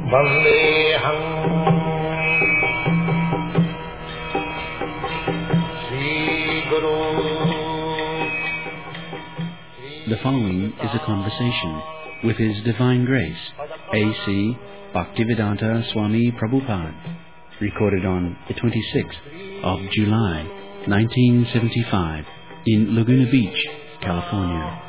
Vandeham Sri Guru. The following is a conversation with His Divine Grace, A.C. Bhaktivedanta Swami Prabhupada, recorded on the 26th of July, 1975, in Laguna Beach, California.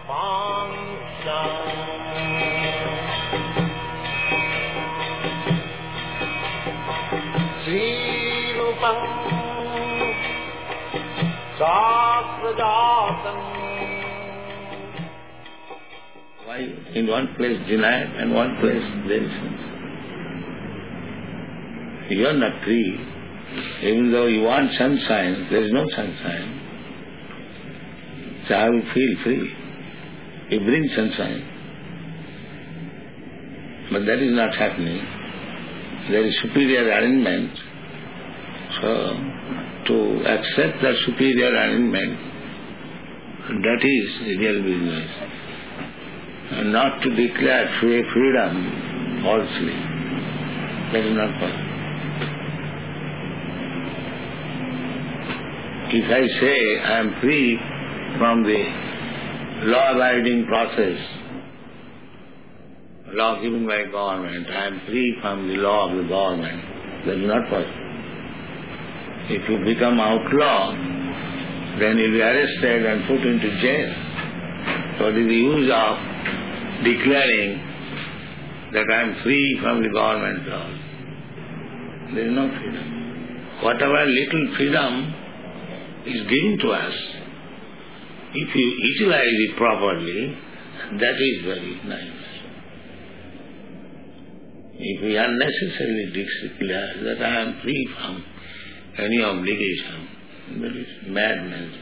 Why in one place denial and one place there is sense? You are not free. Even though you want sunshine, there is no sunshine. So I will feel free. You bring sunshine. But that is not happening. There is superior arrangement. So to accept that superior arrangement, that is the real business. And not to declare freedom falsely. That is not possible. If I say I am free from the law-abiding process, law given by government, I am free from the law of the government, that is not possible. If you become outlaw, then you will be arrested and put into jail. So what is the use of declaring that I am free from the government laws? There is no freedom. Whatever little freedom is given to us, if you utilize it properly, that is very nice. If we unnecessarily declare that I am free from any obligation, that is madness.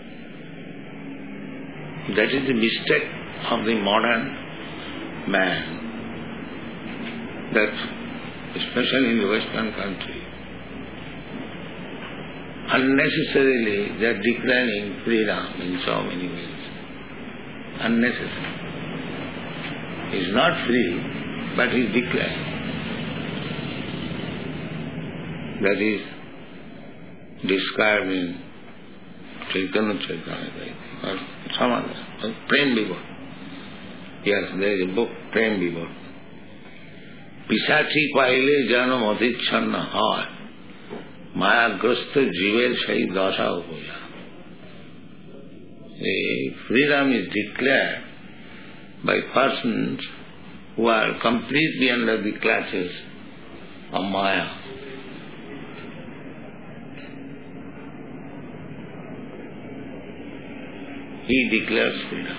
That is the mistake of the modern man, that especially in the Western country, unnecessarily they are declaring freedom in so many ways. Unnecessary. He is not free, but he is declaring. That is described in Chaitanya Charitamrita or some other, Prem Vibhor. Yes, there is a book, Prem Vibhor. Pisachi paile janam adichanna hoy, mayagrasta jiver sai dasha hoya. The freedom is declared by persons who are completely under the clutches of Maya. He declares freedom.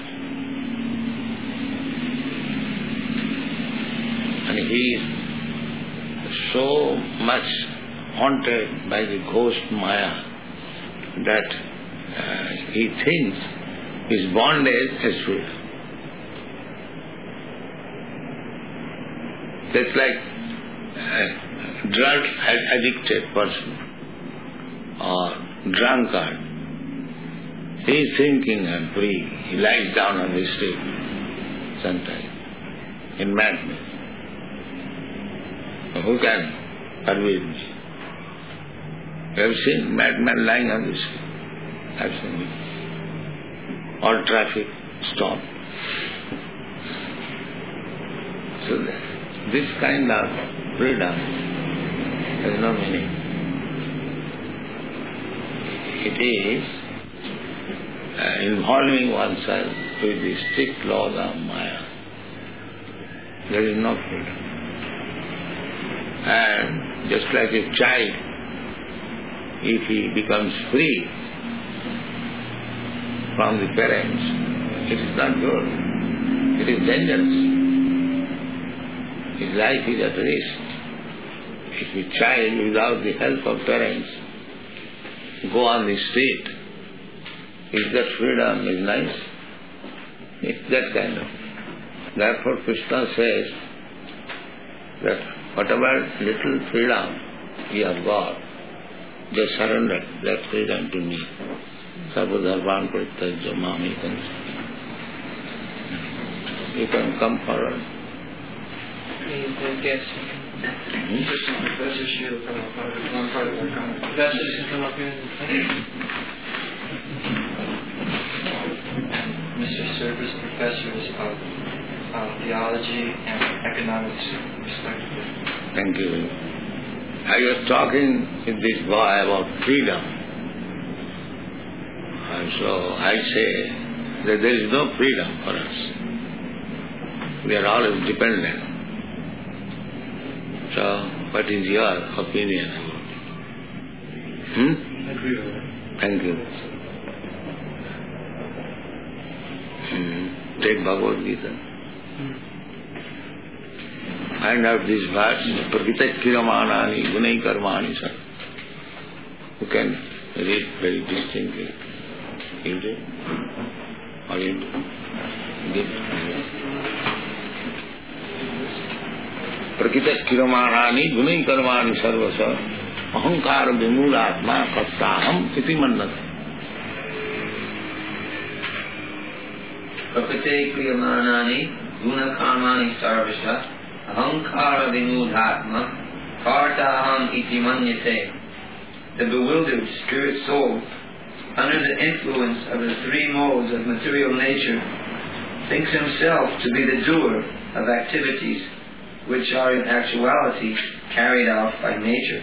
And he is so much haunted by the ghost Maya that he thinks his bondage is freedom. That's like a drug-addicted person or drunkard. He is thinking and free. He lies down on the street sometimes in madness. Who can pervade me? You have seen madmen lying on the street? I have seen it. All traffic stopped. So this kind of freedom has no meaning. It is involving oneself with the strict laws of Maya. There is no freedom. And just like a child, if he becomes free from the parents, it is not good. It is dangerous. His life is at risk. If a child without the help of parents go on the street, is that freedom is nice? It's that kind of. Therefore Krishna says that whatever little freedom you have got, just surrender that freedom to me. Sarvadharvan Parityajya Mamekam. You can come forward the guests. Assistant Professor Sheila Prabhupada is one part of our conference. Professors can come up here and Mr. Service Professors of Theology and Economics, respectively. Thank you. I was talking with this boy about freedom. And so I say that there is no freedom for us. We are always dependent. So, what is your opinion about it? I agree with that. Thank you. Take Bhagavad Gita. Find out these verse, Prakritakiramanani gunai karmani, sir. You can read very distinctly. You do? Or you do? Give. Prakritakiramanani gunai karmani sarvasa ahankara vimulatma kattaham iti mannata. Prakriti kriyamanani gunakarmani sarvasya ahankara vimudhatma kartaham iti manyate. The bewildered spirit soul, under the influence of the three modes of material nature, thinks himself to be the doer of activities which are in actuality carried out by nature.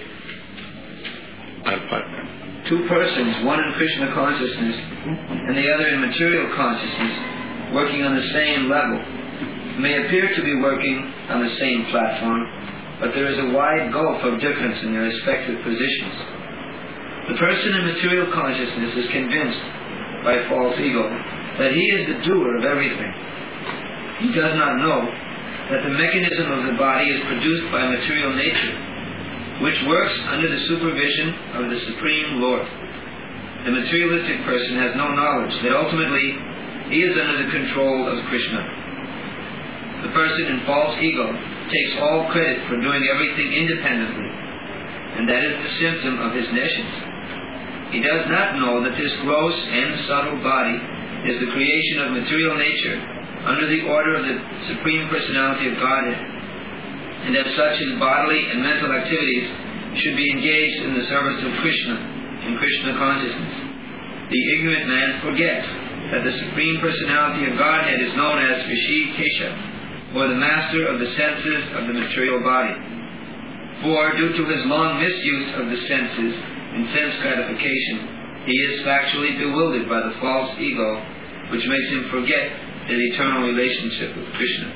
Two persons, one in Krishna consciousness and the other in material consciousness, working on the same level, may appear to be working on the same platform, but there is a wide gulf of difference in their respective positions. The person in material consciousness is convinced by false ego that he is the doer of everything. He does not know that the mechanism of the body is produced by material nature, which works under the supervision of the Supreme Lord. The materialistic person has no knowledge that ultimately he is under the control of Krishna. The person in false ego takes all credit for doing everything independently, and that is the symptom of his nescience. He does not know that this gross and subtle body is the creation of material nature under the order of the Supreme Personality of Godhead, and as such his bodily and mental activities should be engaged in the service of Krishna in Krishna consciousness. The ignorant man forgets that the Supreme Personality of Godhead is known as Rishikesha, or the master of the senses of the material body. For, due to his long misuse of the senses in sense gratification, he is factually bewildered by the false ego, which makes him forget his eternal relationship with Krishna.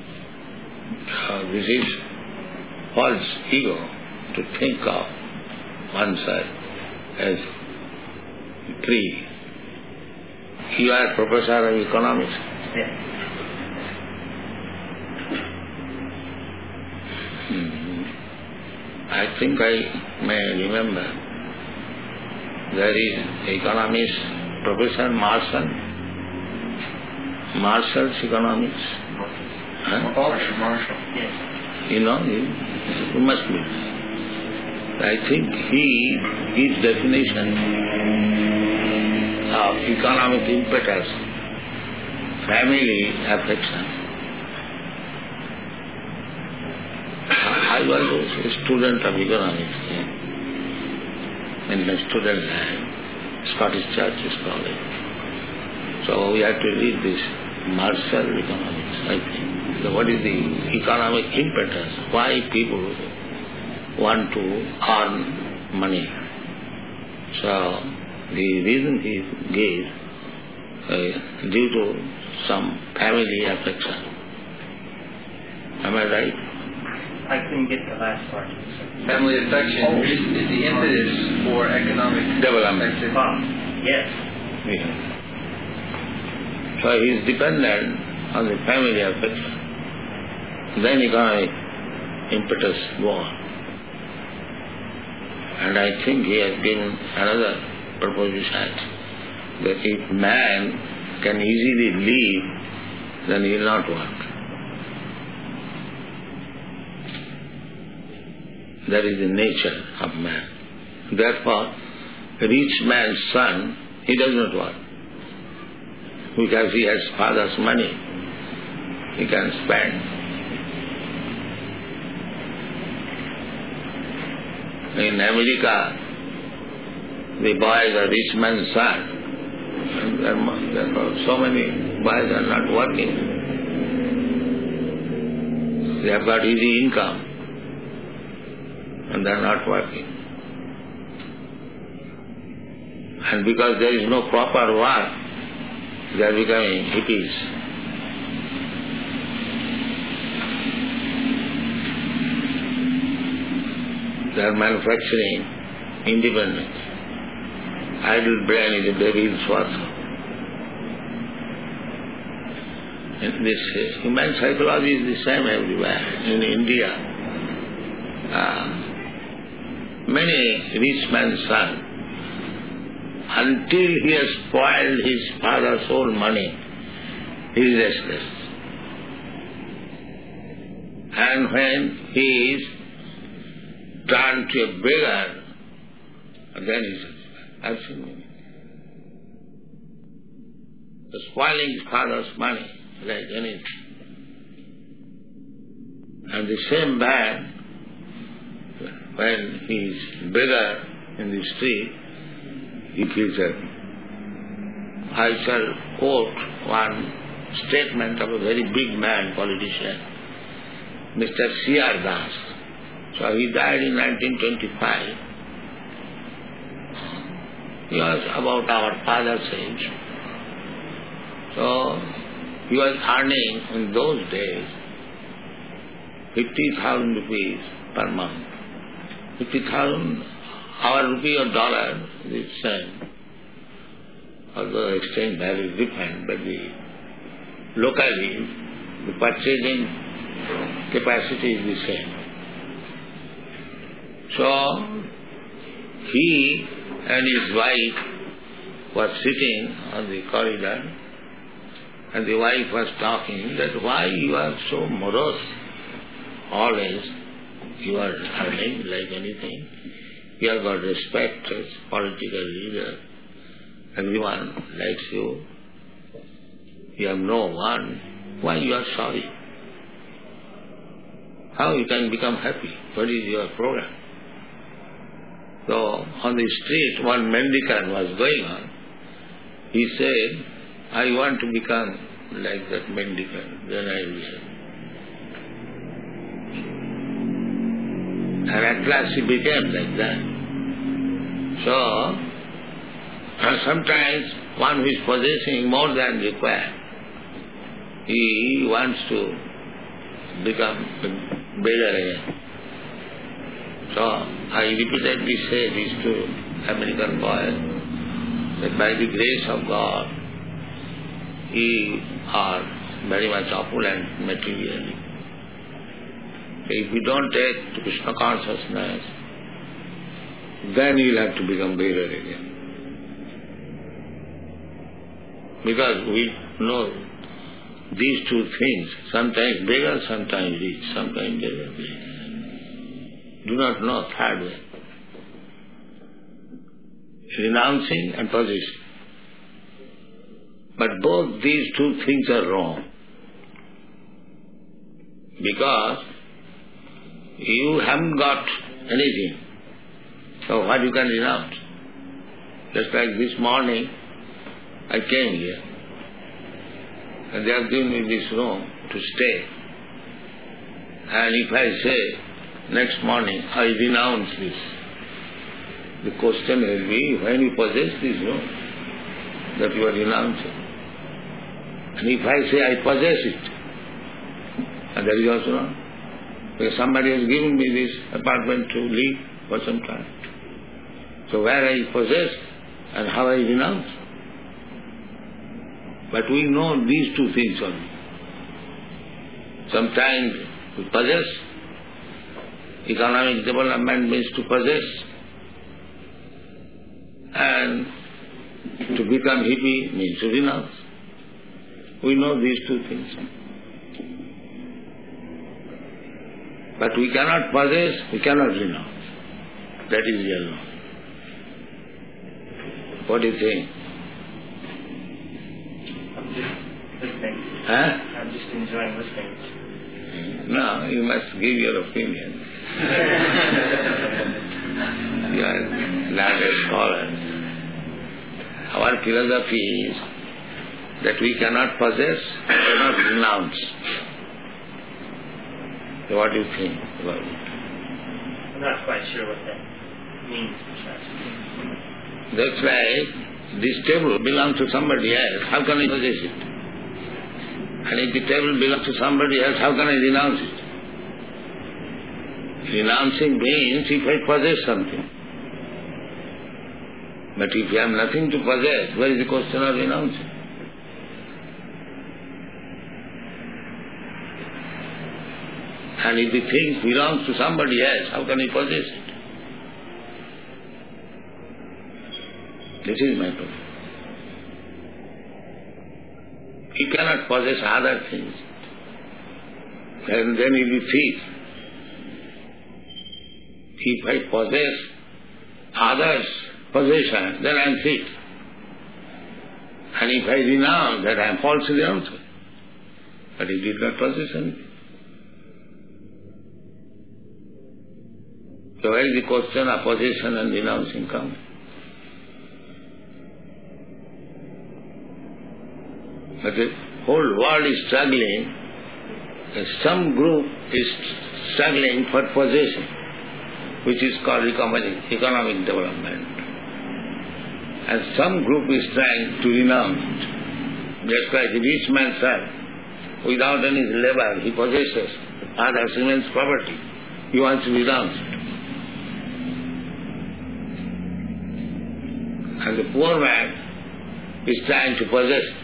This is false ego, to think of oneself as free. You are professor of economics. Yeah. I think I may remember there is economist Professor Marshall's economics. Marshall. Yes. You know, you must be. I think he gives definition of economic impetus, family affection. I was a student of economics in my student life, Scottish Churches College. So we had to read this Marshall economics, I think. So what is the economic impetus? Why people want to earn money? So the reason he gave due to some family affection. Am I right? I couldn't get the last part. Family affection is the impetus for economic development. Yes. Yeah. So he is dependent on the family affection. Then economic impetus go on. And I think he has given another proposition that if man can easily live, then he will not work. That is the nature of man. Therefore, a rich man's son, he does not work. Because he has father's money, he can spend. In America, the boy is a rich man's son. And therefore, so many boys are not working. They have got easy income and they are not working. And because there is no proper work, they are becoming hippies. They are manufacturing independence. Idle brain is a devil's work. And this human psychology is the same everywhere. In India, many rich man's son, until he has spoiled his father's whole money, he is restless. And when he is turned to a beggar, then he says, I've seen many. So spoiling his father's money like anything. And the same man, when he is beggar in the street, he feels happy. I shall quote one statement of a very big man, politician, Mr. C.R. Das. So he died in 1925. He was about our father's age. So he was earning in those days 50,000 rupees per month. 50,000, our rupee or dollar is the same. Although exchange value is different, but locally the purchasing capacity is the same. So he and his wife were sitting on the corridor, and the wife was talking that why you are so morose always. You are earning like anything. You have got respect as political leader. Everyone likes you. You have no one. Why you are sorry? How you can become happy? What is your program? So on the street, one mendicant was going on. He said, I want to become like that mendicant. Then I will say. And at last he became like that. So, sometimes one who is possessing more than required, he wants to become a beggar again. So, I repeatedly say this to American boys, that by the grace of God, ye are very much opulent materially. If you don't take to Krishna consciousness, then you'll have to become beggar again. Because we know these two things, sometimes beggar, sometimes rich, sometimes beggar, rich. Do not know third way. Renouncing and possessing. But both these two things are wrong. Because you haven't got anything. So what you can renounce? Just like this morning, I came here. And they have given me this room to stay. And if I say, next morning, I renounce this, the question will be, when you possess this room, that you are renouncing. And if I say, I possess it, and that is also wrong. Because somebody has given me this apartment to live for some time. So where I possess and how I renounce. But we know these two things only. Sometimes we possess. Economic development means to possess. And to become hippie means to renounce. We know these two things. But we cannot possess, we cannot renounce. That is real law. What do you think? I'm just listening. Huh? I'm just enjoying listening. No, you must give your opinion. You are not a scholar. Our philosophy is that we cannot possess, cannot renounce. So what do you think about it? I'm not quite sure what that means precisely. That's why this table belongs to somebody else. How can I possess it? And if the table belongs to somebody else, how can I renounce it? Renouncing means if I possess something. But if you have nothing to possess, where is the question of renouncing? And if the thing belongs to somebody else, how can I possess it? This is my problem. You cannot possess other things. And then you will be thief. If I possess others' possession, then I am thief. And if I renounce that, I am false renouncer. But he did not possess anything. So where is the question of possession and renouncing come? But the whole world is struggling. Some group is struggling for possession, which is called economic development. And some group is trying to renounce it. Just like the rich man's son, without any labor, he possesses others' immense property. He wants to renounce it. And the poor man is trying to possess it.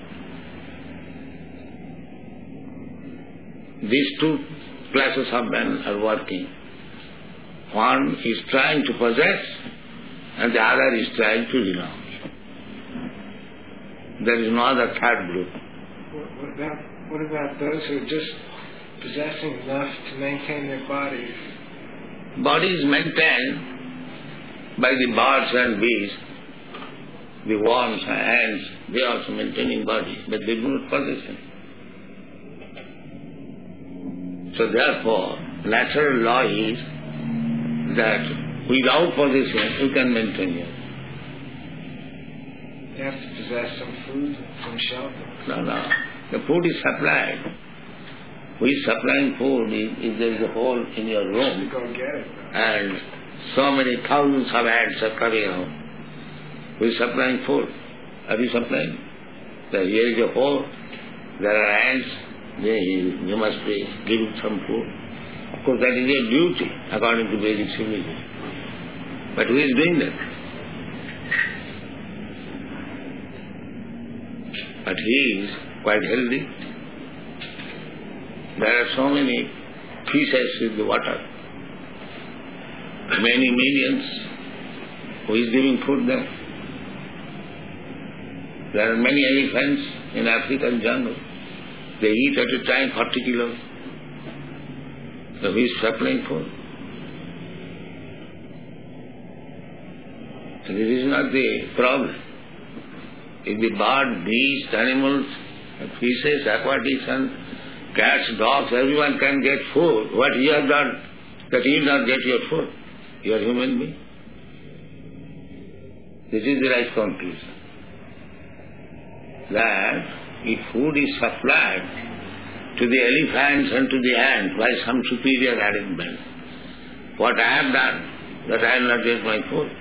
These two classes of men are working. One is trying to possess and the other is trying to renounce. There is no other third group. What about those who are just possessing enough to maintain their bodies? Body is maintained by the birds and bees, the worms and ants. They are also maintaining body, but they do not possess it. So therefore, natural law is that without possession, you can maintain it. You have to possess some food, some shelter. No. The food is supplied. Who is supplying food if there is a hole in your room? You go get it. And so many thousands of ants are coming out. Who is supplying food? Are you supplying? Here is a hole, there are ants, you must be giving some food. Of course, that is your duty according to basic civilization. But who is doing that? But he is quite healthy. There are so many fishes in the water, many millions. Who is giving food there? There are many elephants in African jungle. They eat at a time 40 kilos. So who is supplying food? So this is not the problem. If the bird, beasts, animals, fishes, aquatics and cats, dogs, everyone can get food, what you have done that you will not get your food? You are human being. This is the right conclusion. That if food is supplied to the elephants and to the ants by some superior arrangement, what I have done, that I will not get my food.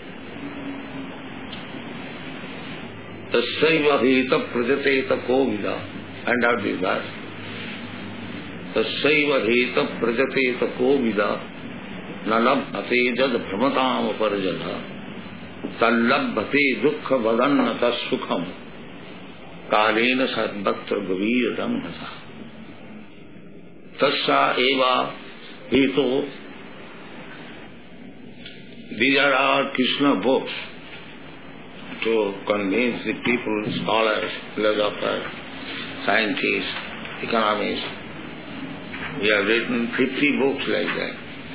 Tassaiva heta prajateta ko vida. Find out this verse. Tassaiva heta prajateta ko vida. Nalabhate jad brahmatam parjata. Tallabhate dukkha vadannata sukham. Kalena sadbhaktra gavir ramhasa. Tassa eva heto. These are our Krishna books to convince the people, scholars, philosophers, scientists, economists. We have written 50 books like that.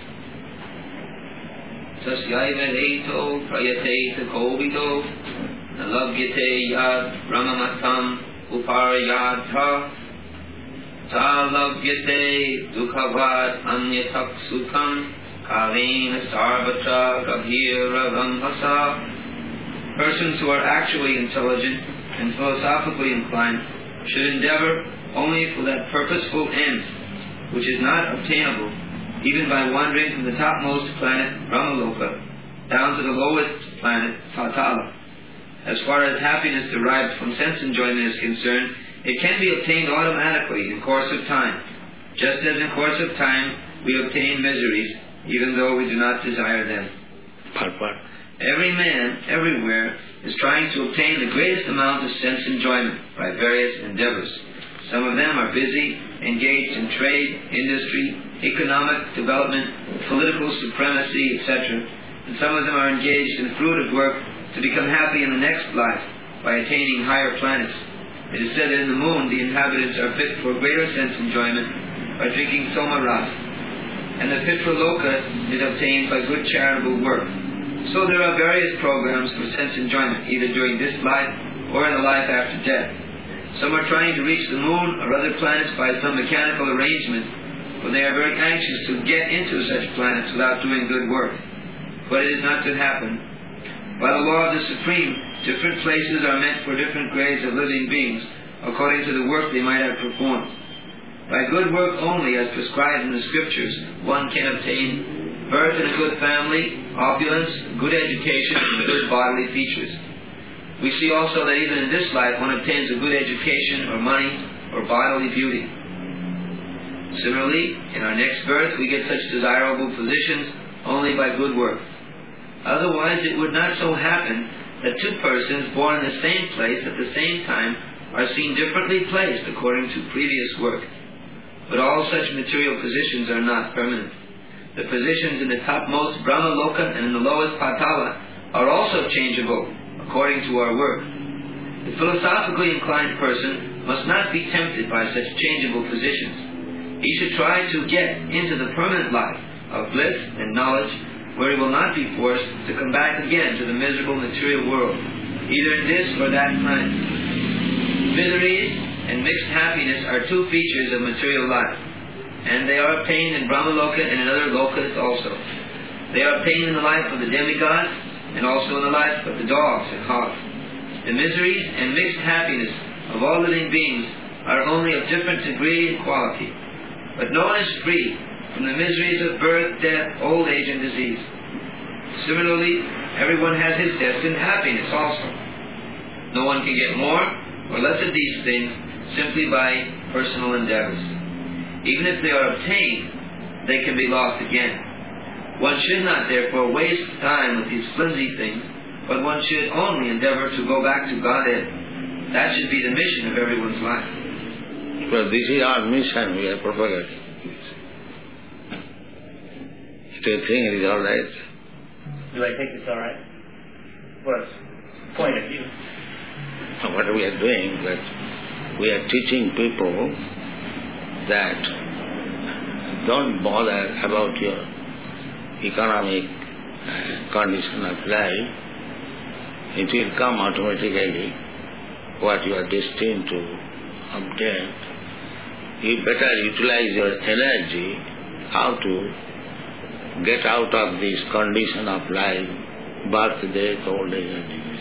Tasyaiva heto prayate kovito nalabhyate yad brahmamatam uparayadha talabhyate dukhavad anyatak sukham Kalena Sarvatra Gabhira Ramhasa. Persons who are actually intelligent and philosophically inclined should endeavor only for that purposeful end, which is not obtainable even by wandering from the topmost planet Brahmaloka down to the lowest planet Patala. As far as happiness derived from sense enjoyment is concerned, it can be obtained automatically in course of time, just as in course of time we obtain miseries, even though we do not desire them. Every man, everywhere, is trying to obtain the greatest amount of sense enjoyment by various endeavors. Some of them are busy, engaged in trade, industry, economic development, political supremacy, etc. And some of them are engaged in fruitive work to become happy in the next life by attaining higher planets. It is said that in the moon the inhabitants are fit for greater sense enjoyment by drinking soma ras, and the Pitraloka is obtained by good charitable work. So there are various programs for sense enjoyment, either during this life or in the life after death. Some are trying to reach the moon or other planets by some mechanical arrangement, for they are very anxious to get into such planets without doing good work. But it is not to happen. By the law of the Supreme, different places are meant for different grades of living beings, according to the work they might have performed. By good work only, as prescribed in the scriptures, one can obtain birth in a good family, opulence, good education, and good bodily features. We see also that even in this life one obtains a good education, or money, or bodily beauty. Similarly, in our next birth we get such desirable positions only by good work. Otherwise it would not so happen that two persons born in the same place at the same time are seen differently placed according to previous work. But all such material positions are not permanent. The positions in the topmost Brahmaloka and in the lowest Patala are also changeable according to our work. The philosophically inclined person must not be tempted by such changeable positions. He should try to get into the permanent life of bliss and knowledge, where he will not be forced to come back again to the miserable material world, either in this or that planet. Miseries and mixed happiness are two features of material life, and they are obtained in Brahmaloka and in other lokas also. They are obtained in the life of the demigods and also in the life of the dogs and hogs. The miseries and mixed happiness of all living beings are only of different degree and quality, but no one is free from the miseries of birth, death, old age, and disease. Similarly, everyone has his destined happiness also. No one can get more or less of these things simply by personal endeavors. Even if they are obtained, they can be lost again. One should not therefore waste time with these flimsy things, but one should only endeavor to go back to Godhead. That should be the mission of everyone's life. Well, this is our mission we are propagating. Do you think it is all right? Do I think it's all right? Well, point of view. What we are doing, that we are teaching people that don't bother about your economic condition of life. It will come automatically what you are destined to obtain. You better utilize your energy how to get out of this condition of life, birth, death, old age and disease.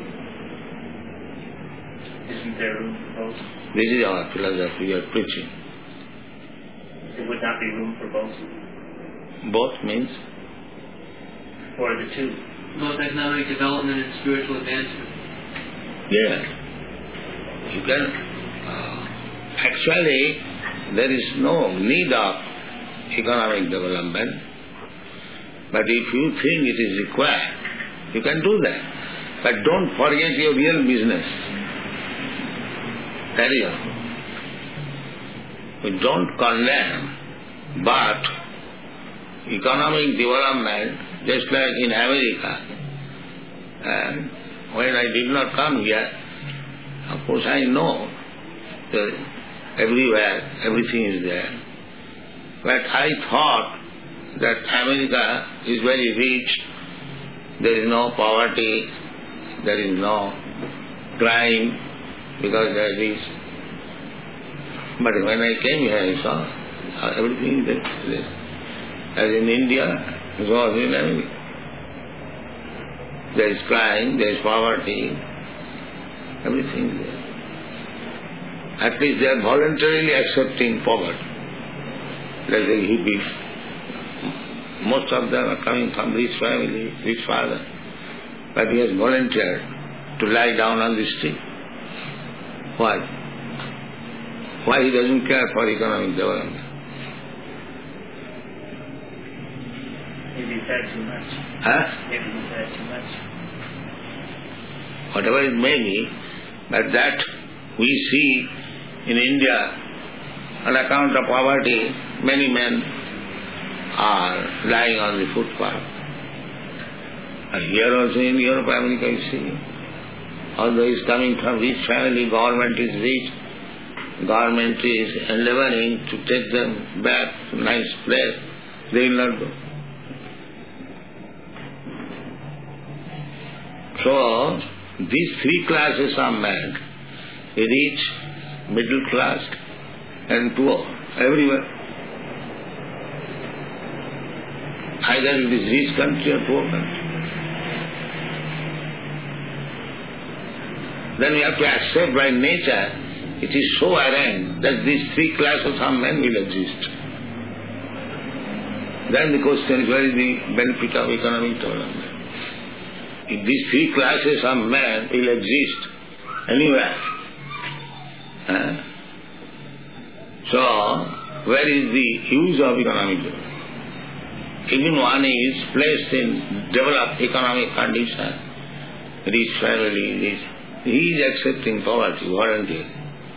Isn't there room for both? This is our philosophy we are preaching. There would not be room for both? Both means? For the two. Both economic development and spiritual advancement. Yes. You can... actually, there is no need of economic development. But if you think it is required, you can do that. But don't forget your real business. Carry on. We don't condemn, but economic development, just like in America, and when I did not come here, of course I know that everywhere, everything is there. But I thought that America is very rich, there is no poverty, there is no crime, because there is. But when I came here, I saw everything is there. As in India, Because in everything. There is crime, there is poverty, everything is there. At least they are voluntarily accepting poverty. Like the hippies. Most of them are coming from rich family, rich father. But he has volunteered to lie down on the street. Why? Why he doesn't care for economic development? Maybe he's had too much. Huh? Maybe he's had too much. Whatever it may be, but that we see in India, on account of poverty, many men are lying on the footpath. And here also in Europe, America, you see, although he is coming from rich family, government is rich, government is endeavoring to take them back to nice place, they will not go. So, these three classes are men, rich, middle class, and poor, everywhere. Either it is rich country or poor country. Then we have to accept by nature, it is so arranged that these three classes of men will exist. Then the question is, where is the benefit of economic development? If these three classes of men will exist anywhere, so where is the use of economic development? Even one is placed in developed economic condition, rich family, he is accepting poverty voluntarily.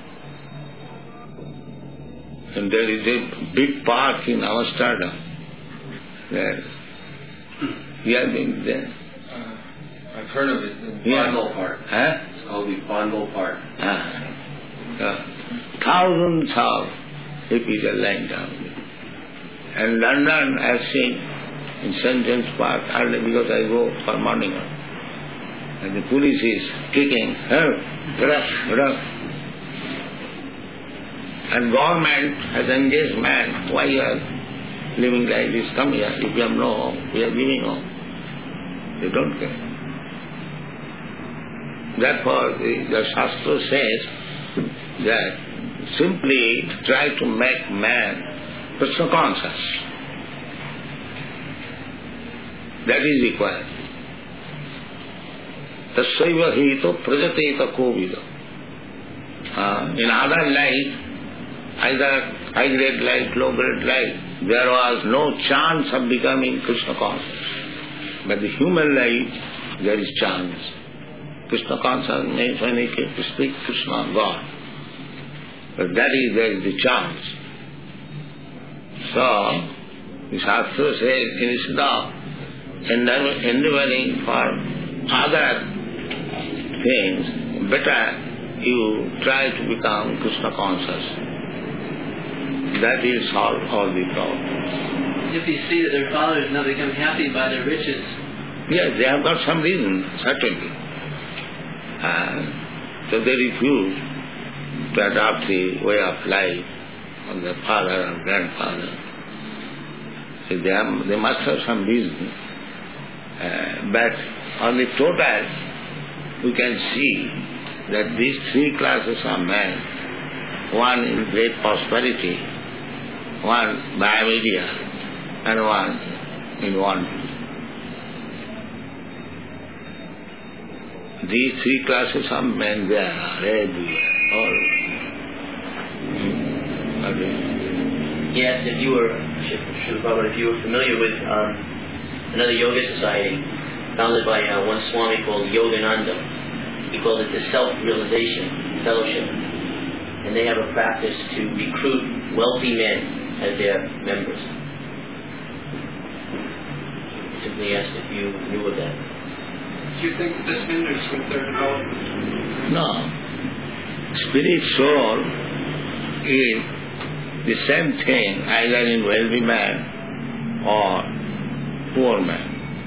And there is a big park in Amsterdam. There. We have been there. I've heard of it, the Bondel Park. Huh? It's called the Bondel Park. Thousands of hippies are lying down. And London, I have seen in St. James Park, early because I go for morning walk. And the police is kicking, help, get up, get up. And government has engaged man, why you are living like this? Come here, if you have no home, we are giving home. They don't care. Therefore, the Shastra says that simply try to make man Krishna conscious. That is required. Tasaiva hito prajateta kovida. In other life, either high grade life, low grade life, there was no chance of becoming Krishna conscious. But the human life, there is chance. Krishna conscious means when he can speak Krishna, God. But there is the chance. So, the Shastra says, instead of endeavoring for other things, better you try to become Krishna conscious. That will solve all the problems. If you see that their fathers now become happy by their riches. Yes, they have got some reason, certainly. So they refuse to adopt the way of life of their father or grandfather. So they must have some reason. But on the total, we can see that these three classes of men, one in great prosperity, one by media, and one in want. These three classes of men, they are everywhere, all over. He asked if you were, Srila Prabhupada, if you were familiar with another yoga society founded by one Swami called Yogananda. He called it the Self-Realization Fellowship. And they have a practice to recruit wealthy men as their members. He simply asked if you knew of that. Do you think this hinders with their development? No. Spirit soul is the same thing either in wealthy man or poor man.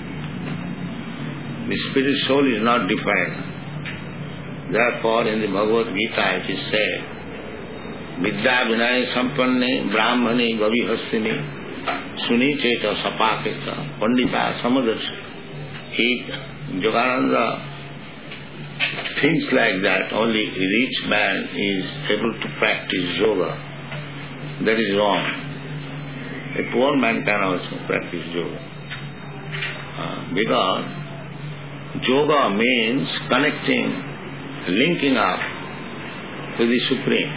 The spirit soul is not defined. Therefore in the Bhagavad Gita it is said, Vidya Vinaya Sampanne Brahmane Gavihastini Sunicheta, Sapaketa, Pandita, some others. Yogananda thinks like that only a rich man is able to practice yoga. That is wrong. A poor man can also practice yoga. Because yoga means connecting, linking up to the Supreme.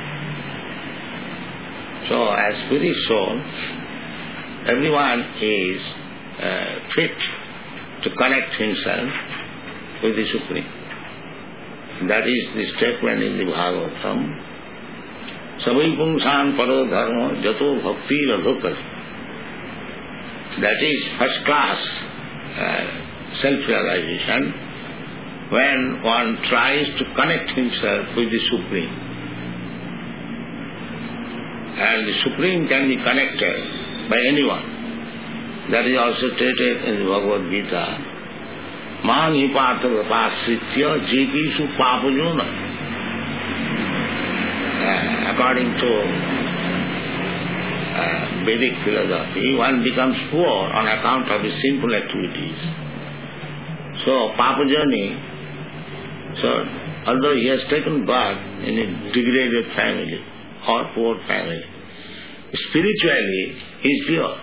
So as spirit soul, everyone is fit to connect himself with the Supreme. That is the statement in the Bhagavatam. Savai pungsam paro dharma jato bhakti radhokas. That is first class self-realization when one tries to connect himself with the Supreme. And the Supreme can be connected by anyone. That is also stated in the Bhagavad Gita. Mani partha vapasritya jepishu papajona. According to Vedic philosophy, one becomes poor on account of his sinful activities. So papajani, although he has taken birth in a degraded family or poor family, spiritually he is pure.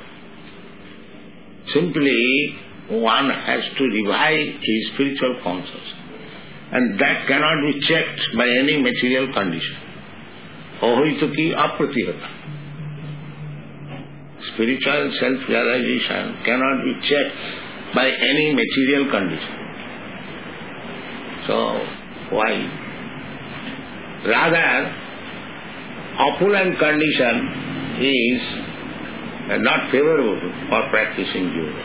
Simply one has to revive his spiritual consciousness, and that cannot be checked by any material condition. Ahoituki apratihata. Spiritual self-realization cannot be checked by any material condition. So why? Rather, opulent condition is not favorable for practicing yoga.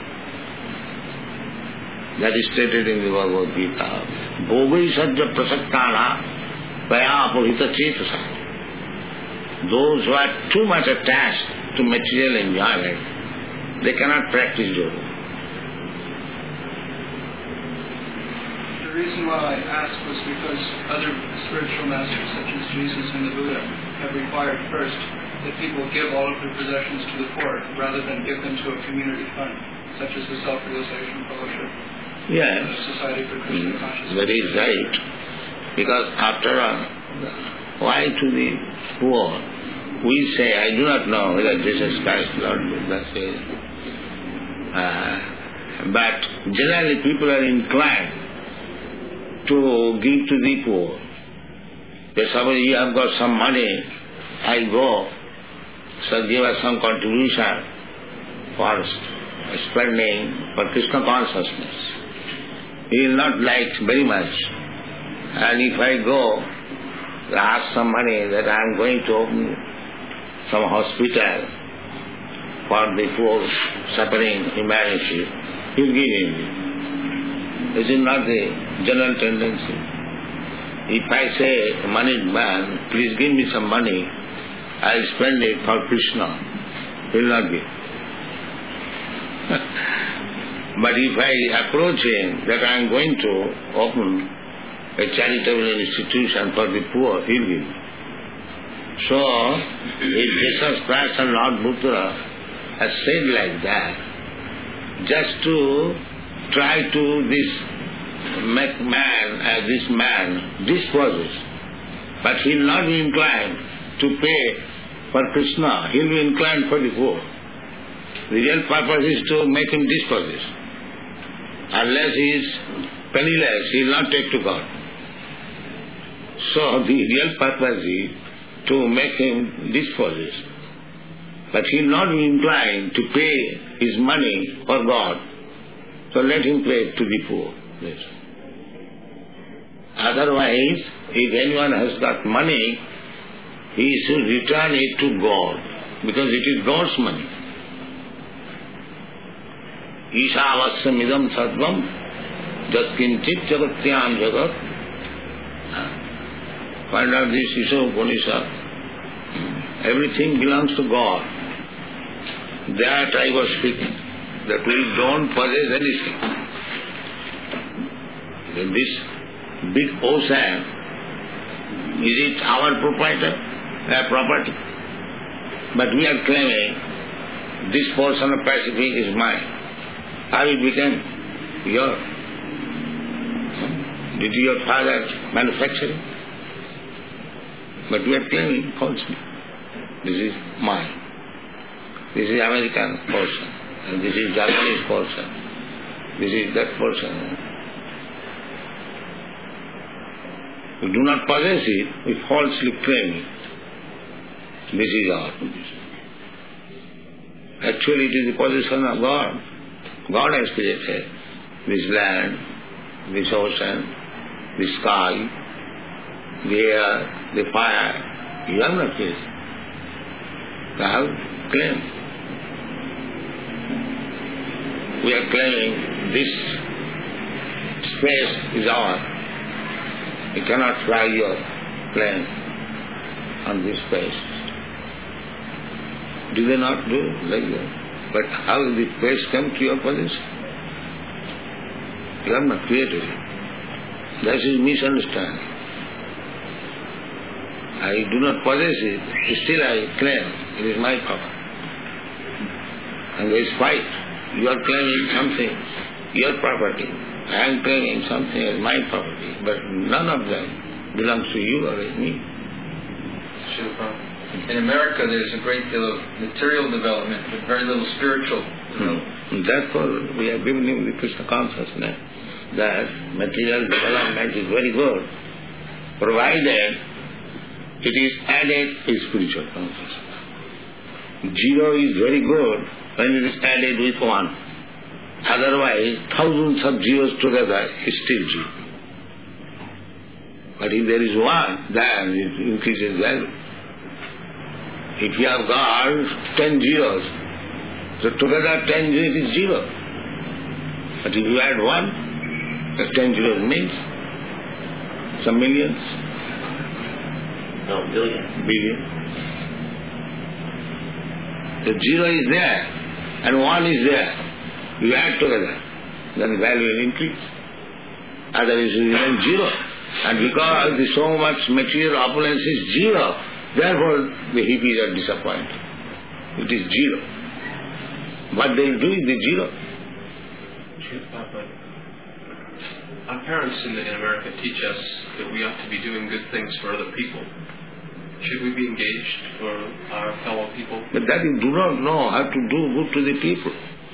That is stated in the Bhagavad Gita. Bhogai sajja prasaktana paya apohita chetasa. Those who are too much attached to material enjoyment, they cannot practice yoga. The reason why I asked was because other spiritual masters such as Jesus and the Buddha have required first that people give all of their possessions to the poor rather than give them to a community fund, such as the Self-Realization Fellowship. Yes, the Society for Krishna Consciousness. that is right. Because after all, why to the poor? We say, I do not know whether Jesus Christ, Lord Buddha says, but generally people are inclined to give to the poor. If somebody, you have got some money, I go, so give us some contribution for spending for Krishna consciousness. He will not like very much. And if I go, ask some money that I am going to open some hospital for the poor suffering humanity, he will give him. This is not the general tendency. If I say, moneyed man, please give me some money, I will spend it for Krishna, he will not give. But if I approach him that I am going to open a charitable institution for the poor, he will give. So, if Jesus Christ and Lord Buddha has said like that, just to try to make this man dispossessed, but he will not be inclined to pay for Krishna, he will be inclined for the poor. The real purpose is to make him dispossessed. Unless he is penniless, he will not take to God. So the real purpose is to make him dispossessed. But he will not be inclined to pay his money for God. So let him pay to the poor. Yes. Otherwise, if anyone has got money, he should return it to God, because it is God's money. Ishavasyam idam sattvam jat kinchit jagatyam jagat. Find out this Isha Upanishad. Everything belongs to God. That I was speaking. That we don't possess anything. This big ocean, is it our property? But we are claiming this portion of Pacific is mine. How it became yours? Did your father manufacture it? But we are claiming falsely. This is mine. This is American portion. And this is Japanese portion. This is that portion. We do not possess it, we falsely claim it. This is our position. Actually, it is the possession of God. God has created this land, this ocean, the sky, the air, the fire. You have not created. You have claimed. We are claiming this space is ours. You cannot fly your plane on this space. Do they not do like that? But how will the space come to your possession? You have not created it. That is misunderstanding. I do not possess it, still I claim it is my property. And there is fight. You are claiming something, your property. I am claiming something as my property, but none of them belongs to you or me. In America, there's a great deal of material development, but very little spiritual development. Therefore, we are giving him the Krishna consciousness that material development is very good, provided it is added with spiritual consciousness. Zero is very good when it is added with one. Otherwise, thousands of zeros together is still zero. But if there is one, then it increases value. If you have got 10 zeros, so together 10 zeros is zero. But if you add one, the 10 zeros means some millions. No, billion. Billion. The zero is there and one is there. You add together, then the value will increase. Otherwise it will remain zero. And because the so much material opulence is zero, therefore the hippies are disappointed. It is zero. What they do is the zero. Our parents in America teach us that we ought to be doing good things for other people. Should we be engaged for our fellow people? But that you do not know how to do good to the people.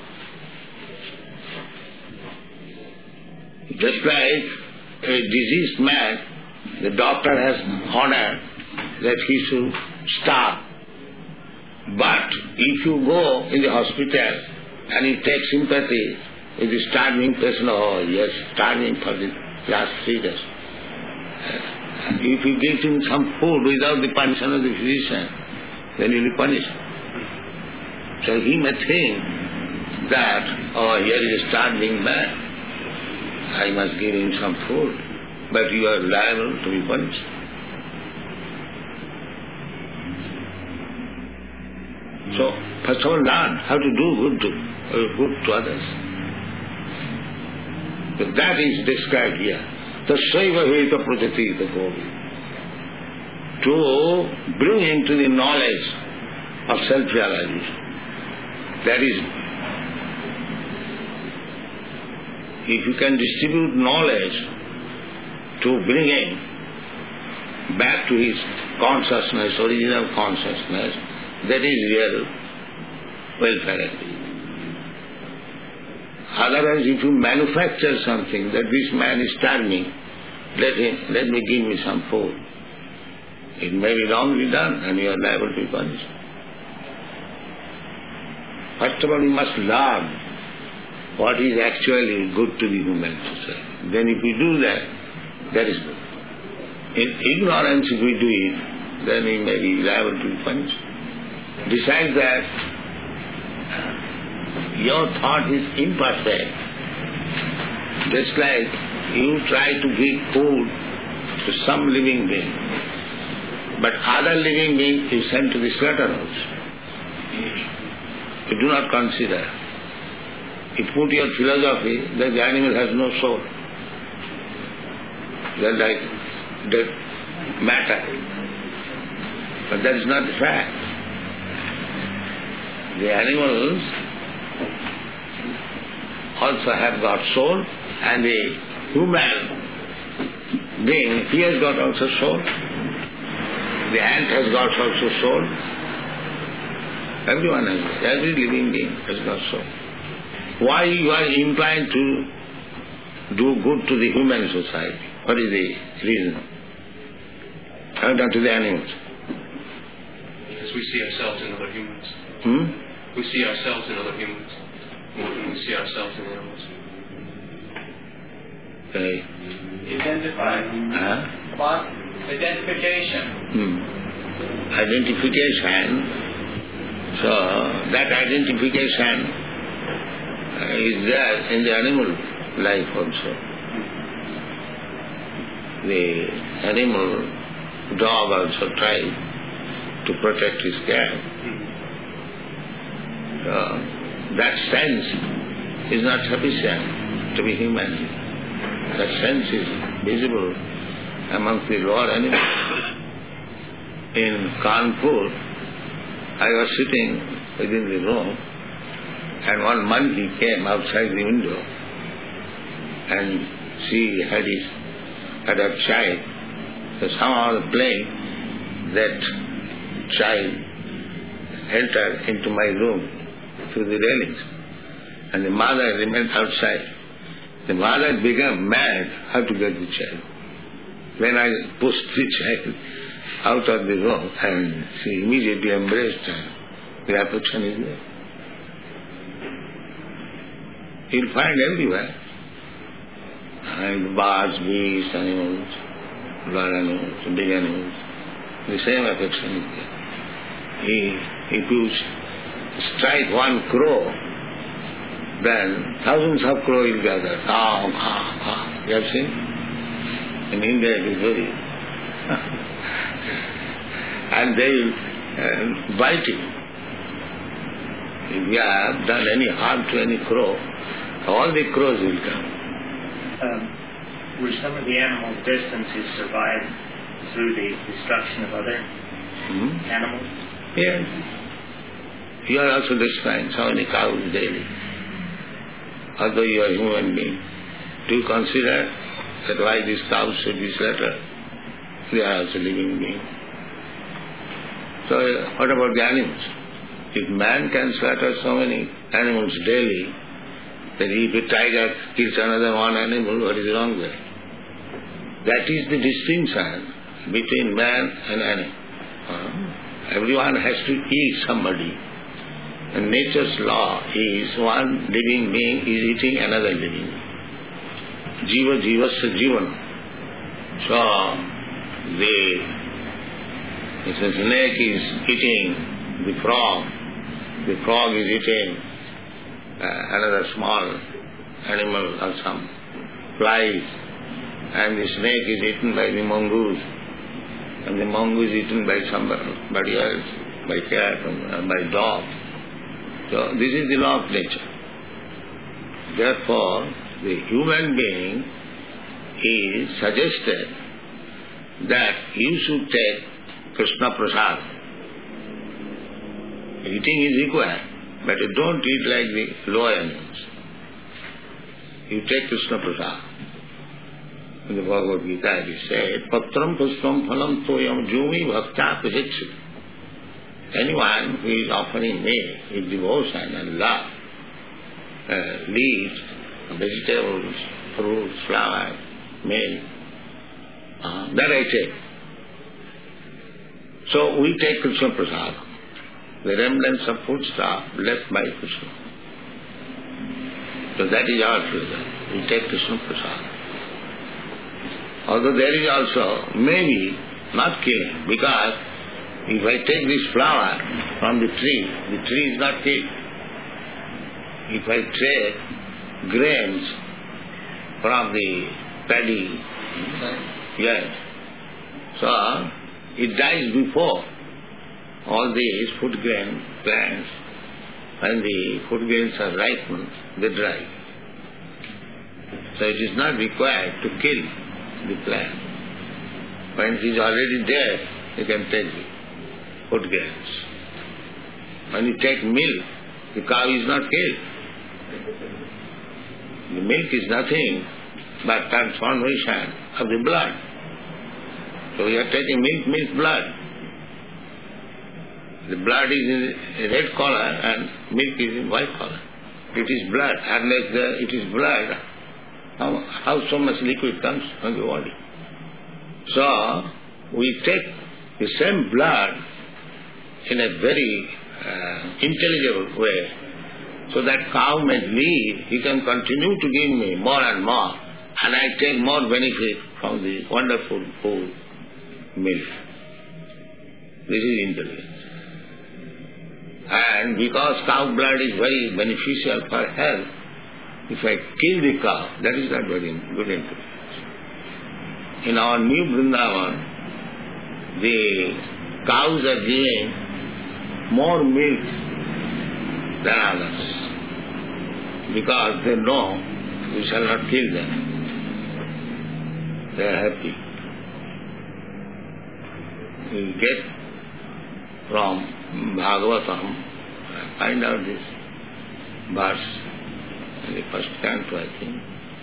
Just like a diseased man, the doctor has ordered that he should starve. But if you go in the hospital and you take sympathy with the starving patient, oh yes, starving for the last 3 days. If you give him some food without the permission of the physician, then he will be punished. So he may think that, oh, here is a starving man, I must give him some food, but you are liable to be punished. So, first of all, learn how to do good to others. So that is described here. Tasaiva heta prajati the govi. To bring him to the knowledge of self-realization. That is, if you can distribute knowledge to bring him back to his consciousness, original consciousness, that is real welfare. Otherwise, if you manufacture something that this man is starving, let me give me some food. It may be wrongly done and you are liable to be punished. First of all, you must learn what is actually good to the human society. Then if we do that, that is good. In ignorance, if we do it, then we may be liable to be punished. Besides that, your thought is imperfect. Just like you try to give food to some living being, but other living being you send to the slaughterhouse. You do not consider. You put your philosophy that the animal has no soul. They are like dead matter. But that is not the fact. The animals also have got soul, and the human being, he has got also soul. The ant has got also soul. Everyone has got, every living being has got soul. Why you are inclined to do good to the human society? What is the reason? How not to the animals? Because we see ourselves in other humans. We see ourselves in other humans more than we see ourselves in animals. Okay. Identify. What? Identification. Identification. So that identification is there in the animal life also. The animal dog also tries to protect his cat. So that sense is not sufficient to be human. That sense is visible amongst the lower animals. In Kanpur, I was sitting within the room, and one monkey came outside the window, and she had a child. So somehow the plane, that child entered into my room through the railings, and the mother remained outside. The mother became mad how to get the child. When I pushed the child out of the room, and she immediately embraced her, the affection is there. You'll find everywhere. And birds, beasts, animals, large animals, big animals, the same affection is there. If you strike one crow, then thousands of crows will gather. You have seen? In India it is very... and they will bite you. If you have done any harm to any crow, all the crows will come. Were some of the animals destined to survive through the destruction of other animals? Yes. You are also destroying so many cows daily. Although you are a human being, do you consider that why these cows should be slaughtered? They are also living beings. So what about the animals? If man can slaughter so many animals daily, then if a tiger kills another one animal, what is wrong there? That is the distinction between man and animal. Everyone has to eat somebody. And nature's law is one living being is eating another living being. Jiva jivasya jivanam. So, if the snake is eating the frog is eating another small animal or some flies, and the snake is eaten by the mongoose, and the mongoose is eaten by somebody else, by cat, by dog. So this is the law of nature. Therefore, the human being is suggested that you should take Krishna Prasad. Eating is required, but you don't eat like the lower animals. You take Krishna Prasad. In the Bhagavad Gita it is said, Patram pushpam phalam toyam jumi bhakta pajitsit. Anyone who is offering me with devotion and love, leaves, vegetables, fruits, flowers, milk, that I take. So we take Krishna Prasad, the remnants of food stuff left by Krishna. So that is our pleasure. We take Krishna Prasad. Although there is also maybe not killing, because if I take this flower from the tree is not killed. If I take grains from the paddy, yes, so it dies before all these food grain plants. When the food grains are ripened, they dry. So it is not required to kill the plant. When it is already there, you can take the food grains. When you take milk, the cow is not killed. The milk is nothing but transformation of the blood. So we are taking milk means blood. The blood is in red color and milk is in white color. It is blood. Unless it is blood, how so much liquid comes from the body? So we take the same blood in a very intelligible way, so that cow may live, he can continue to give me more and more, and I take more benefit from the wonderful food, milk. This is intelligence. And because cow blood is very beneficial for health, if I kill the cow, that is not very good intelligence. In our new Vrindavan, the cows are giving more milk than others, because they know we shall not kill them. They are happy. We get from Bhagavatam, find out this verse in the first canto, I think.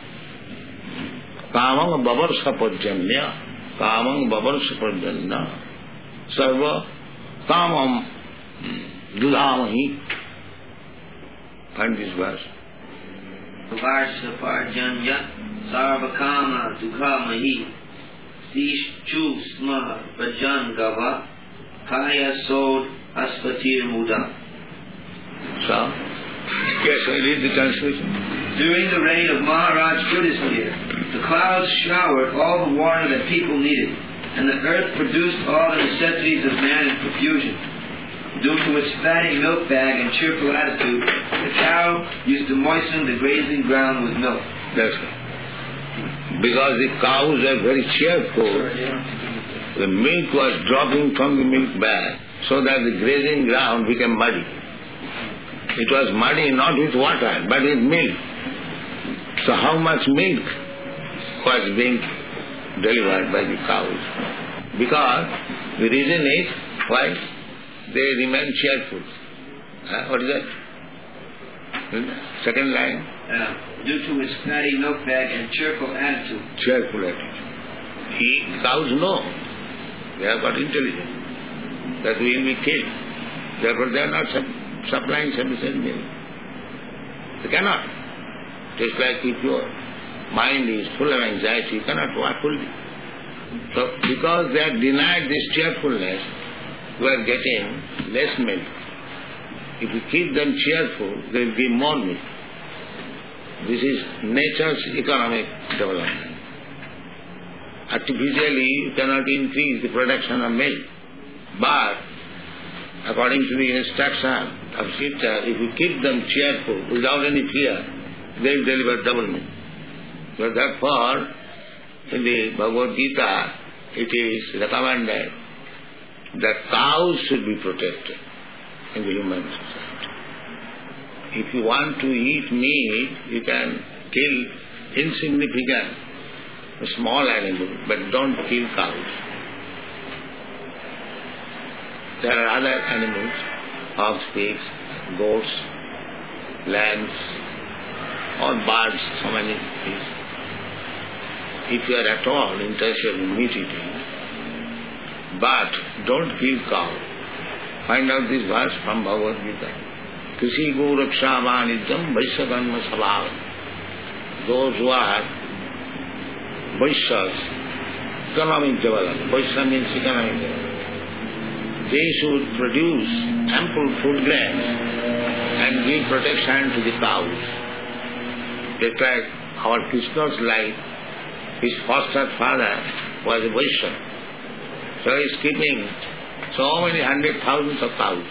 Kamang bavarsa pajjanya, kamang bavarsa pajjanya, sarva kamam dudhamahi. Find this verse. Varsha parjanya sarvakama dukamahi sishchu sma vajan gava kaya sod aspatir muda. So, yes, I read the translation. During the reign of Maharaj Yudhisthira, the clouds showered all the water that people needed, and the earth produced all the necessities of man in profusion. Due to its fatty milk bag and cheerful attitude, the cow used to moisten the grazing ground with milk. That's right. Because the cows are very cheerful, the milk was dropping from the milk bag, so that the grazing ground became muddy. It was muddy not with water, but with milk. So how much milk was being delivered by the cows? Because the reason is, why? They remain cheerful. What is that? Second line? Due to his fatty milk bag and cheerful attitude. Cheerful attitude. Cows know. They have got intelligence. That we will be killed. Therefore they are not supplying sufficient milk. They cannot. Just like if your mind is full of anxiety, you cannot walk fully. So because they are denied this cheerfulness, we are getting less milk. If you keep them cheerful, they will give more milk. This is nature's economic development. Artificially, you cannot increase the production of milk. But, according to the instruction of Scripture, if you keep them cheerful, without any fear, they will deliver double milk. So therefore, in the Bhagavad Gita, it is recommended that cows should be protected in the human society. If you want to eat meat, you can kill insignificant, small animals, but don't kill cows. There are other animals, hogs, pigs, goats, lambs, or birds, so many things. If you are at all interested in meat eating, but don't kill cow. Find out this verse from Bhagavad Gita. Krishi go raksha vanijam vaisyakarma sabhav. Those who are Vaishyas, economic development. Vaishya means economic development. They should produce ample food grains and give protection to the cows. Just like our Krishna's life, his foster father was a Vaishya. So he is keeping so many hundred thousands of cows.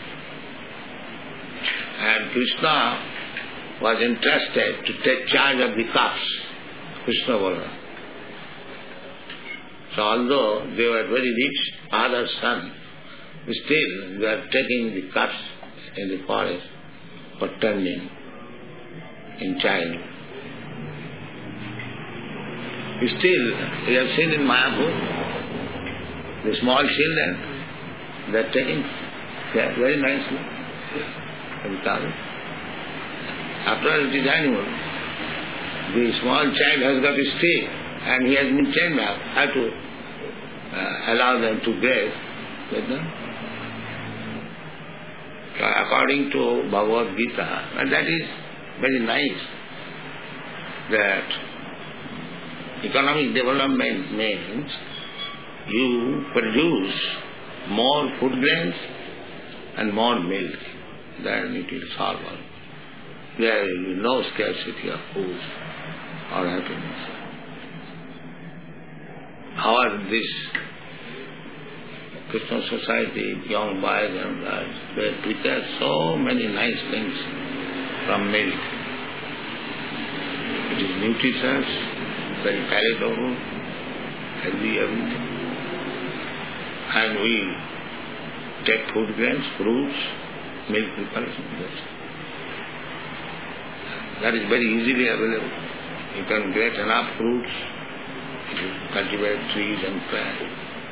And Krishna was entrusted to take charge of the calves, Krishna Balaram. So although they were very rich, father's son, still they are taking the calves in the forest for tending in child. Still, we have seen in Mayapur, the small children, they are taking care very nicely. After all, it is animal. The small child has got a stick and he has been chained up. I have to allow them to graze with them. So according to Bhagavad Gita, and that is very nice, that economic development means you produce more food grains and more milk, then it will solve all. There will be no scarcity of food or happiness. However, this Krishna society, young boys and girls, they prepare so many nice things from milk. It is nutritious, very palatable, healthy, everything. And we take food grains, fruits, milk preparation. That is very easily available. You can get enough fruits, you cultivate trees and plants.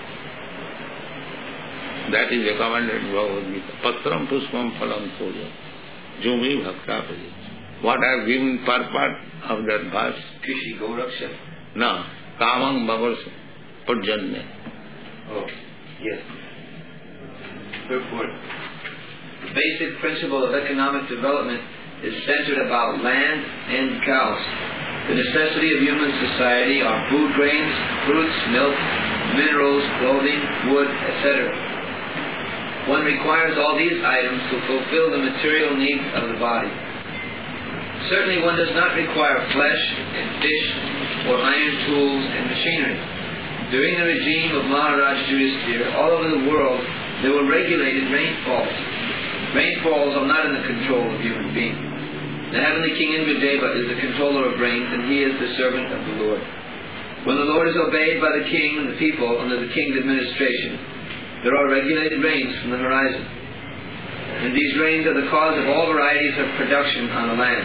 That is recommended in Bhagavad Gita. Patram puspam phalam puja. Jumi bhakta praja. What I have given per part of that verse? Krishi Gauraksha. No. Kamang bhavas pujjanya. Oh, yes. Therefore, the basic principle of economic development is centered about land and cows. The necessity of human society are food grains, fruits, milk, minerals, clothing, wood, etc. One requires all these items to fulfill the material needs of the body. Certainly one does not require flesh and fish or iron tools and machinery. During the regime of Maharaj Yudhisthira, all over the world there were regulated rainfalls. Rainfalls are not in the control of human beings. The heavenly King Indradeva is the controller of rains, and he is the servant of the Lord. When the Lord is obeyed by the king and the people under the king's administration, there are regulated rains from the horizon. And these rains are the cause of all varieties of production on the land.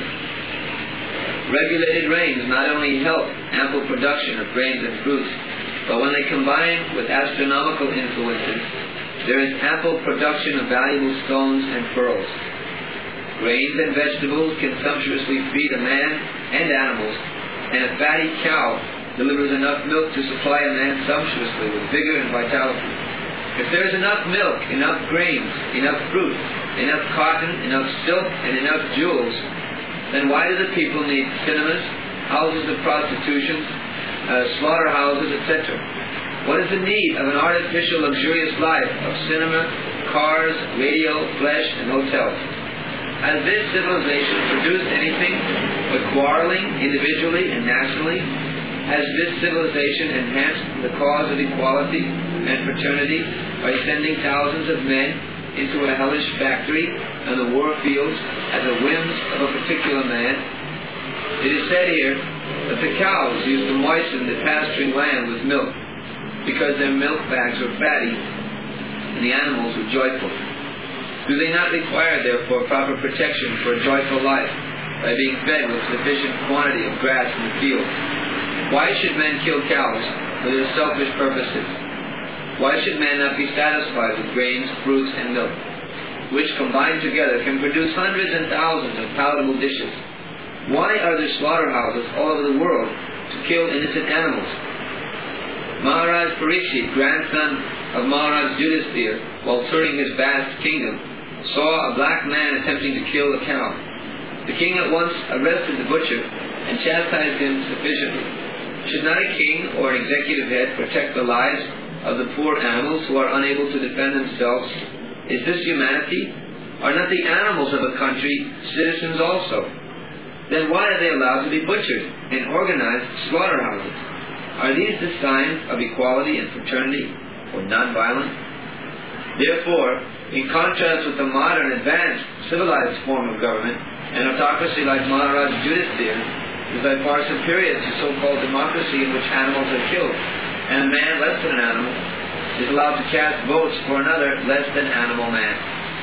Regulated rains not only help ample production of grains and fruits, but when they combine with astronomical influences, there is ample production of valuable stones and pearls. Grains and vegetables can sumptuously feed a man and animals, and a fatty cow delivers enough milk to supply a man sumptuously with vigor and vitality. If there is enough milk, enough grains, enough fruit, enough cotton, enough silk, and enough jewels, then why do the people need cinemas, houses of prostitution, slaughterhouses, etc.? What is the need of an artificial, luxurious life of cinema, cars, radio, flesh, and hotels? Has this civilization produced anything but quarreling individually and nationally? Has this civilization enhanced the cause of equality and fraternity by sending thousands of men into a hellish factory on the war fields at the whims of a particular man? It is said here that the cows used to moisten the pasturing land with milk because their milk bags were fatty and the animals were joyful. Do they not require, therefore, proper protection for a joyful life by being fed with sufficient quantity of grass in the field? Why should men kill cows for their selfish purposes? Why should man not be satisfied with grains, fruits, and milk, which combined together can produce hundreds and thousands of palatable dishes? Why are there slaughterhouses all over the world to kill innocent animals? Maharaj Parikshit, grandson of Maharaj Yudhisthira, while touring his vast kingdom, saw a black man attempting to kill a cow. The king at once arrested the butcher and chastised him sufficiently. Should not a king or an executive head protect the lives of the poor animals who are unable to defend themselves? Is this humanity? Are not the animals of a country citizens also? Then why are they allowed to be butchered in organized slaughterhouses? Are these the signs of equality and fraternity or non-violence? Therefore, in contrast with the modern, advanced, civilized form of government, an autocracy like Maharaj Yudhisthira is by far superior to so-called democracy in which animals are killed, and a man less than an animal is allowed to cast votes for another less than animal man.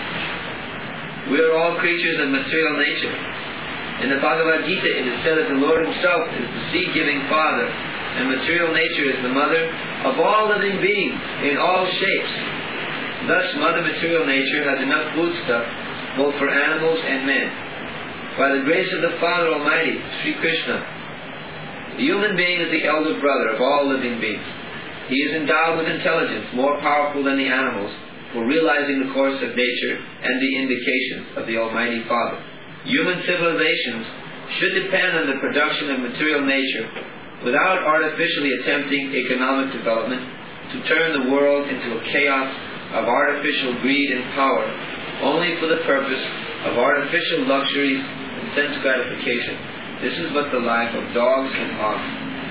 We are all creatures of material nature. In the Bhagavad Gita it is said that the Lord Himself is the seed-giving Father, and material nature is the mother of all living beings in all shapes. Thus, Mother Material Nature has enough foodstuff both for animals and men. By the grace of the Father Almighty, Sri Krishna, the human being is the elder brother of all living beings. He is endowed with intelligence more powerful than the animals for realizing the course of nature and the indications of the Almighty Father. Human civilizations should depend on the production of material nature without artificially attempting economic development to turn the world into a chaos of artificial greed and power only for the purpose of artificial luxuries and sense gratification. This is but the life of dogs and hogs.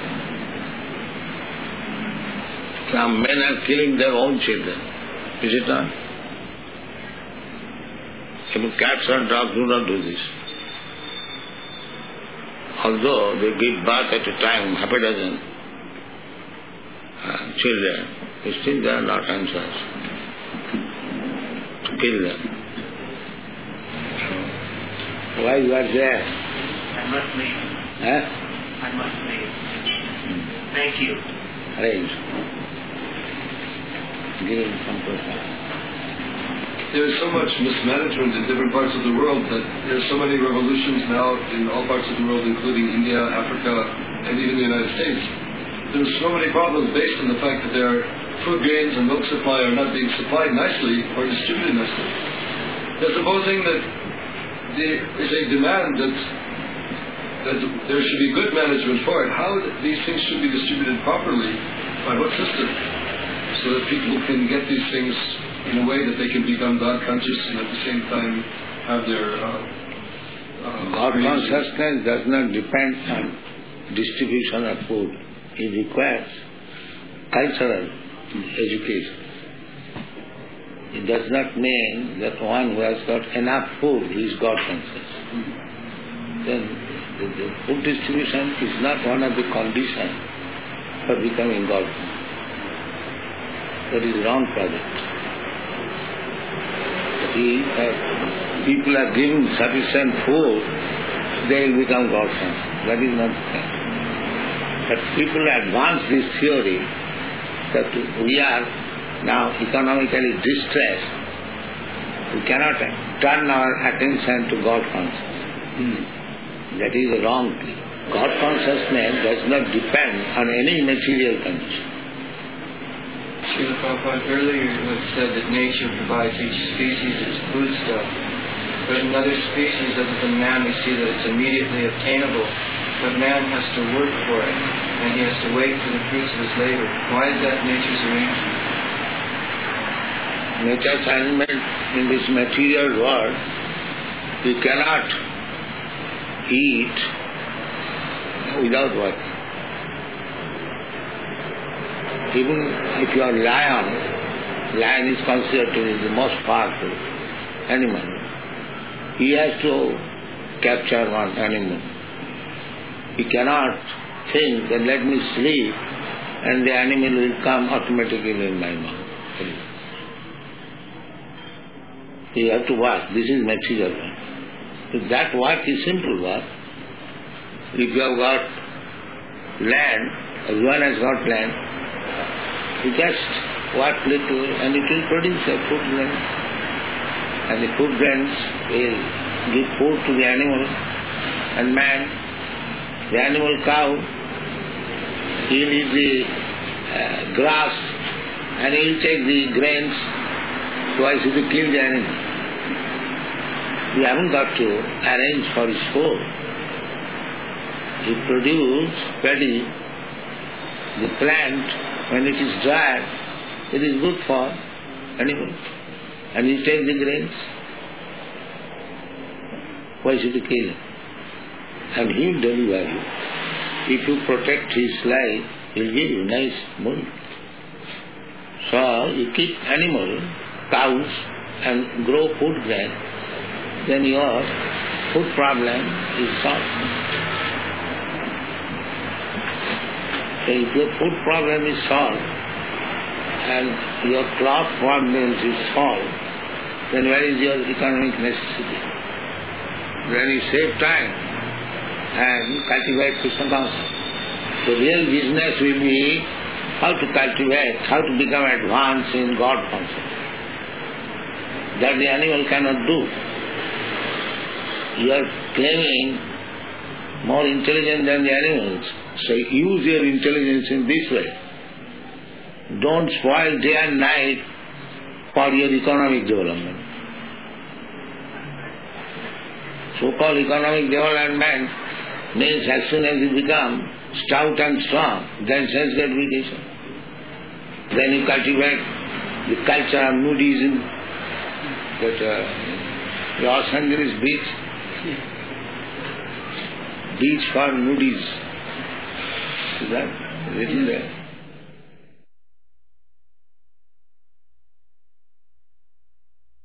Some men are killing their own children. Is it not? Even cats and dogs do not do this. Although they give birth at a time, half a dozen children, still they are not answers to kill them. Why you are there? I must leave. I must leave. Thank you. Arrange. Give him some person. There is so much mismanagement in different parts of the world that there are so many revolutions now in all parts of the world, including India, Africa, and even the United States. There are so many problems based on the fact that their food grains and milk supply are not being supplied nicely or distributed nicely. They're supposing that there is a demand that there should be good management for it. How these things should be distributed properly, by what system, so that people can get these things in a way that they can become God conscious and at the same time have their God consciousness does not depend on distribution of food. It requires cultural education. It does not mean that one who has got enough food is God conscious. Then the food distribution is not one of the conditions for becoming God conscious. That is wrong project. If people are given sufficient food, they will become God conscious. That is not the case. But people advance this theory that we are now economically distressed. We cannot turn our attention to God consciousness. That is a wrong thing. God consciousness does not depend on any material condition. Srila Prabhupada, earlier you had said that nature provides each species its foodstuff, but in other species other than man we see that it's immediately obtainable, but man has to work for it, and he has to wait for the fruits of his labor. Why is that nature's arrangement? Nature's arrangement in this material world, you cannot eat without working. Even if you are lion is considered to be the most powerful animal. He has to capture one animal. He cannot think that let me sleep and the animal will come automatically in my mouth. You have to work. This is material work. If that work is simple work. If you have got land, everyone has got land, you just work little and it will produce a food grain. And the food grains will give food to the animal and man, the animal cow, he will eat the grass and he will take the grains, twice he will kill the animal. We haven't got to arrange for his food. He produces paddy, the plant. When it is dry, it is good for animals. And you take the grains. Why should you kill him? And he will deliver you. If you protect his life, he will give you nice milk. So you keep animals, cows, and grow food grain, then your food problem is solved. So if your food problem is solved and your cloth problem is solved, then where is your economic necessity? Then you save time and cultivate Krishna consciousness. The real business will be how to cultivate, how to become advanced in God consciousness. That the animal cannot do. You are claiming more intelligent than the animals. So use your intelligence in this way. Don't spoil day and night for your economic development. So-called economic development means as soon as you become stout and strong, then sense gratification. Then you cultivate the culture of nudism, that Los Angeles beach for nudies. Is that written there?